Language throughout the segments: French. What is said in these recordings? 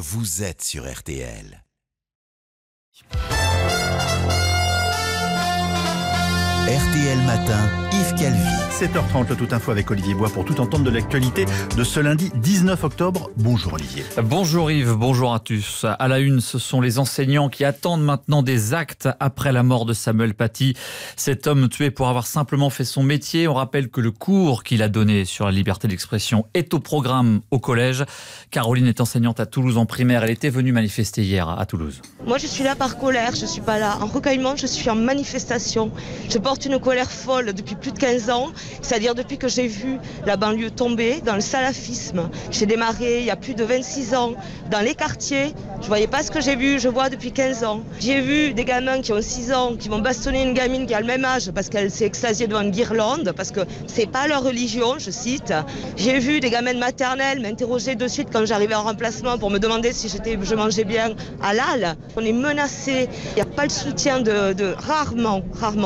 vous êtes sur RTL. RTL Matin, Yves Calvi. 7h30, le Tout Info avec Olivier Bois pour tout entendre de l'actualité de ce lundi 19 octobre. Bonjour Olivier. Bonjour Yves, bonjour à tous. À la une, ce sont les enseignants qui attendent maintenant des actes après la mort de Samuel Paty. Cet homme tué pour avoir simplement fait son métier. On rappelle que le cours qu'il a donné sur la liberté d'expression est au programme au collège. Caroline est enseignante à Toulouse en primaire. Elle était venue manifester hier à Toulouse. Moi je suis là par colère, je ne suis pas là en recueillement, je suis en manifestation. Je porte une colère folle depuis plus de 15 ans, c'est-à-dire depuis que j'ai vu la banlieue tomber dans le salafisme. J'ai démarré il y a plus de 26 ans dans les quartiers. Je ne voyais pas ce que j'ai vu, je vois depuis 15 ans. J'ai vu des gamins qui ont 6 ans, qui vont bastonner une gamine qui a le même âge parce qu'elle s'est extasiée devant une guirlande, parce que c'est pas leur religion, je cite. J'ai vu des gamins de maternelle m'interroger de suite quand j'arrivais en remplacement pour me demander si je mangeais bien halal. On est menacé, il n'y a pas le soutien rarement,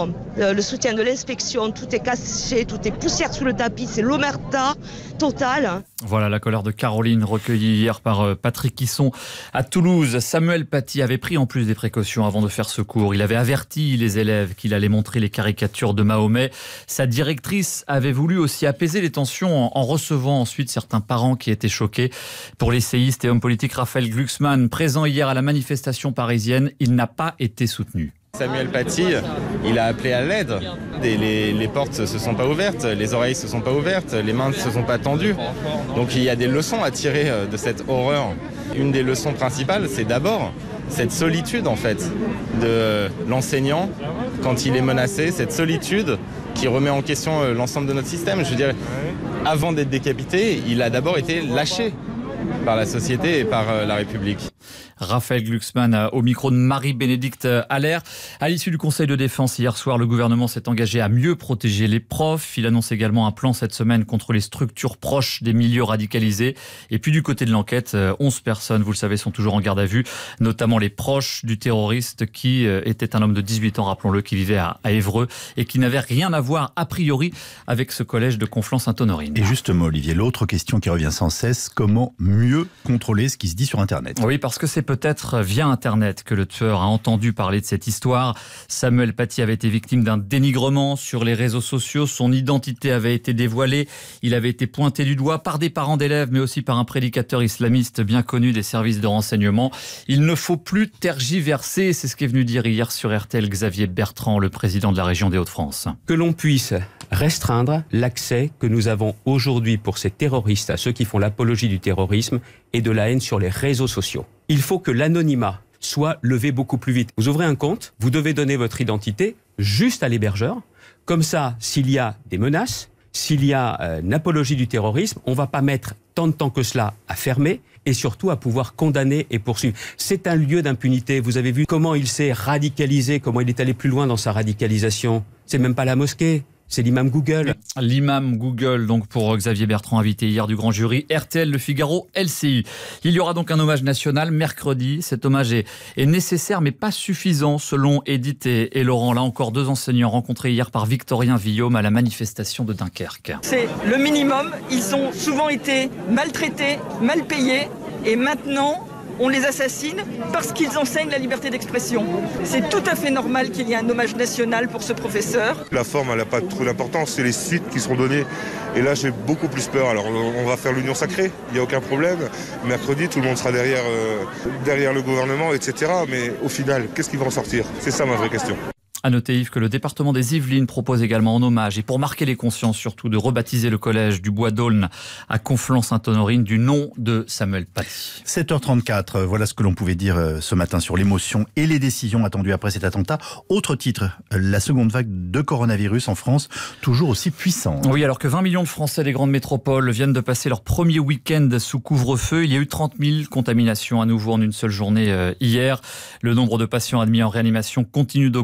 le soutien de l'inspection, tout est caché, tout est poussière sous le tapis, c'est l'omerta totale. Voilà la colère de Caroline recueillie hier par Patrick Hisson à Toulouse. Samuel Paty avait pris en plus des précautions avant de faire ce cours. Il avait averti les élèves qu'il allait montrer les caricatures de Mahomet. Sa directrice avait voulu aussi apaiser les tensions en recevant ensuite certains parents qui étaient choqués. Pour l'essayiste et homme politique Raphaël Glucksmann, présent hier à la manifestation parisienne, il n'a pas été soutenu. Samuel Paty, il a appelé à l'aide. Les portes ne se sont pas ouvertes, les oreilles ne se sont pas ouvertes, les mains ne se sont pas tendues. Donc il y a des leçons à tirer de cette horreur. Une des leçons principales, c'est d'abord cette solitude en fait de l'enseignant quand il est menacé, cette solitude qui remet en question l'ensemble de notre système. Je veux dire, avant d'être décapité, il a d'abord été lâché par la société et par la République. Raphaël Glucksmann au micro de Marie-Bénédicte Allaire. À l'issue du Conseil de défense hier soir, le gouvernement s'est engagé à mieux protéger les profs. Il annonce également un plan cette semaine contre les structures proches des milieux radicalisés. Et puis du côté de l'enquête, 11 personnes, vous le savez, sont toujours en garde à vue, notamment les proches du terroriste qui était un homme de 18 ans, rappelons-le, qui vivait à Évreux et qui n'avait rien à voir a priori avec ce collège de Conflans-Sainte-Honorine. Et justement Olivier, l'autre question qui revient sans cesse, comment mieux contrôler ce qui se dit sur Internet? Oui, parce que c'est peut-être via Internet que le tueur a entendu parler de cette histoire. Samuel Paty avait été victime d'un dénigrement sur les réseaux sociaux. Son identité avait été dévoilée. Il avait été pointé du doigt par des parents d'élèves, mais aussi par un prédicateur islamiste bien connu des services de renseignement. Il ne faut plus tergiverser. C'est ce qu'est venu dire hier sur RTL Xavier Bertrand, le président de la région des Hauts-de-France. Que l'on puisse restreindre l'accès que nous avons aujourd'hui pour ces terroristes, à ceux qui font l'apologie du terrorisme et de la haine sur les réseaux sociaux. Il faut que l'anonymat soit levé beaucoup plus vite. Vous ouvrez un compte, vous devez donner votre identité juste à l'hébergeur. Comme ça, s'il y a des menaces, s'il y a une apologie du terrorisme, on ne va pas mettre tant de temps que cela à fermer et surtout à pouvoir condamner et poursuivre. C'est un lieu d'impunité. Vous avez vu comment il s'est radicalisé, comment il est allé plus loin dans sa radicalisation. C'est même pas la mosquée. C'est l'imam Google. L'imam Google, donc pour Xavier Bertrand, invité hier du grand jury, RTL, Le Figaro, LCI. Il y aura donc un hommage national mercredi. Cet hommage est nécessaire mais pas suffisant selon Edith et Laurent. Là encore, 2 enseignants rencontrés hier par Victorien Villaume à la manifestation de Dunkerque. C'est le minimum. Ils ont souvent été maltraités, mal payés et maintenant on les assassine parce qu'ils enseignent la liberté d'expression. C'est tout à fait normal qu'il y ait un hommage national pour ce professeur. La forme, elle n'a pas trop d'importance, c'est les suites qui seront données. Et là, j'ai beaucoup plus peur. Alors, on va faire l'union sacrée, il n'y a aucun problème. Mercredi, tout le monde sera derrière le gouvernement, etc. Mais au final, qu'est-ce qui va en sortir? C'est ça ma vraie question. À noter, Yves, que le département des Yvelines propose également en hommage et pour marquer les consciences surtout de rebaptiser le collège du Bois d'Aulne à Conflans-Sainte-Honorine du nom de Samuel Paty. 7h34, voilà ce que l'on pouvait dire ce matin sur l'émotion et les décisions attendues après cet attentat. Autre titre, la seconde vague de coronavirus en France, toujours aussi puissante. Oui, alors que 20 millions de Français des grandes métropoles viennent de passer leur premier week-end sous couvre-feu, il y a eu 30 000 contaminations à nouveau en une seule journée hier. Le nombre de patients admis en réanimation continue d'augmenter.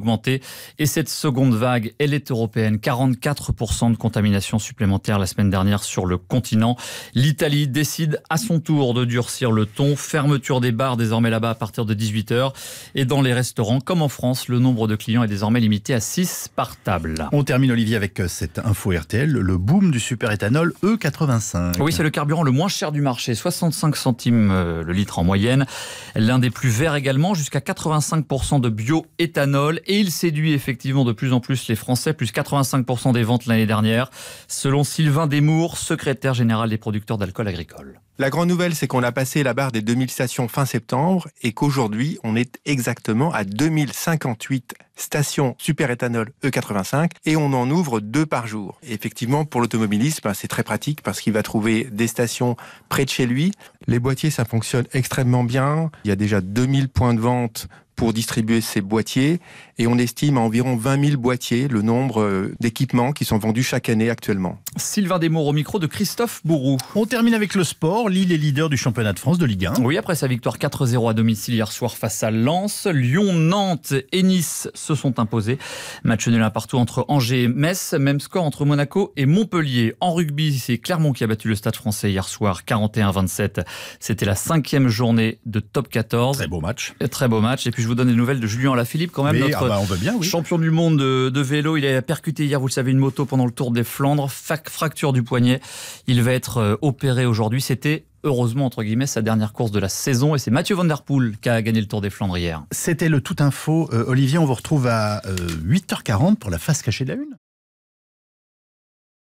Et cette seconde vague, elle est européenne. 44% de contamination supplémentaire la semaine dernière sur le continent. L'Italie décide à son tour de durcir le ton. Fermeture des bars désormais là-bas à partir de 18h. Et dans les restaurants, comme en France, le nombre de clients est désormais limité à 6 par table. On termine, Olivier, avec cette info RTL, le boom du superéthanol E85. Oui, c'est le carburant le moins cher du marché, 65 centimes le litre en moyenne. L'un des plus verts également, jusqu'à 85% de bioéthanol. Et il séduit effectivement de plus en plus les Français, plus 85% des ventes l'année dernière, selon Sylvain Desmours, secrétaire général des producteurs d'alcool agricole. La grande nouvelle, c'est qu'on a passé la barre des 2000 stations fin septembre et qu'aujourd'hui, on est exactement à 2058 stations superéthanol E85 et on en ouvre 2 par jour. Et effectivement, pour l'automobiliste, c'est très pratique parce qu'il va trouver des stations près de chez lui. Les boîtiers, ça fonctionne extrêmement bien. Il y a déjà 2000 points de vente pour distribuer ces boîtiers et on estime à environ 20 000 boîtiers le nombre d'équipements qui sont vendus chaque année actuellement. Sylvain Desmours au micro de Christophe Bourroux. On termine avec le sport. Lille est leader du championnat de France de Ligue 1. Oui, après sa victoire 4-0 à domicile hier soir face à Lens, Lyon, Nantes et Nice se sont imposés. Match nul un partout entre Angers et Metz, même score entre Monaco et Montpellier. En rugby, c'est Clermont qui a battu le Stade Français hier soir 41-27. C'était la 5e journée de top 14. Très beau match. Très beau match. Et puis je vous donne des nouvelles de Julien Alaphilippe quand même, notre on veut bien, oui. champion du monde de vélo. Il a percuté hier, vous le savez, une moto pendant le Tour des Flandres, fracture du poignet. Il va être opéré aujourd'hui. C'était heureusement, entre guillemets, sa dernière course de la saison. Et c'est Mathieu Van Der Poel qui a gagné le Tour des Flandres hier. C'était le Tout Info. Olivier, on vous retrouve à 8h40 pour la face cachée de la une.